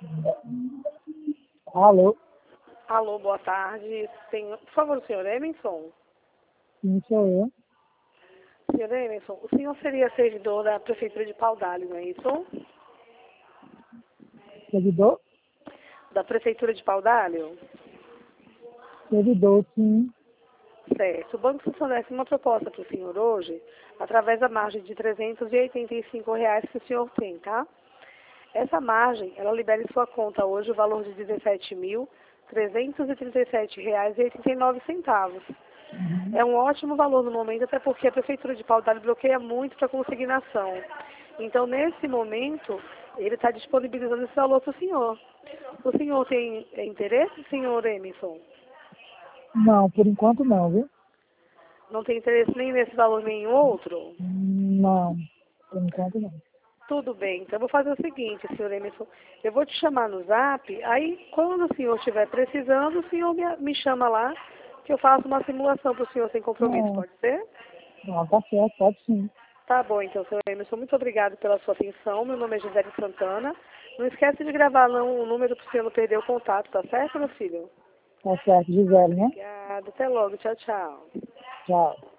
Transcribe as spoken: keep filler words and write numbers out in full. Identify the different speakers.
Speaker 1: Alô?
Speaker 2: Alô, boa tarde. Senhor, por favor, o senhor Emerson?
Speaker 1: Sim, sou eu.
Speaker 2: Senhor Emerson, o senhor seria servidor da Prefeitura de Paudalho, não é isso?
Speaker 1: Servidor?
Speaker 2: Da Prefeitura de Paudalho?
Speaker 1: Servidor, sim.
Speaker 2: Certo. O Banco Sul fornece uma proposta para o senhor hoje, através da margem de trezentos e oitenta e cinco reais que o senhor tem, tá? Essa margem, ela libera em sua conta hoje o valor de dezessete mil trezentos e trinta e sete reais e oitenta e nove centavos.
Speaker 1: Uhum.
Speaker 2: É um ótimo valor no momento, até porque a Prefeitura de Paudalho bloqueia muito para consignação. Então, nesse momento, ele está disponibilizando esse valor para o senhor. O senhor tem interesse, senhor Emerson?
Speaker 1: Não, por enquanto não, viu?
Speaker 2: Não tem interesse nem nesse valor nem em outro?
Speaker 1: Não, por enquanto não.
Speaker 2: Tudo bem, então eu vou fazer o seguinte, senhor Emerson, eu vou te chamar no zap, aí quando o senhor estiver precisando, o senhor me, me chama lá, que eu faço uma simulação para o senhor sem compromisso,
Speaker 1: Não,
Speaker 2: pode ser?
Speaker 1: não, tá certo, pode sim.
Speaker 2: Tá bom, então, senhor Emerson, muito obrigado pela sua atenção, meu nome é Gisele Santana, não esquece de gravar não, o número para o senhor não perder o contato, tá certo, meu filho?
Speaker 1: Tá certo, Gisele, né?
Speaker 2: Obrigada, até logo, tchau, tchau.
Speaker 1: Tchau.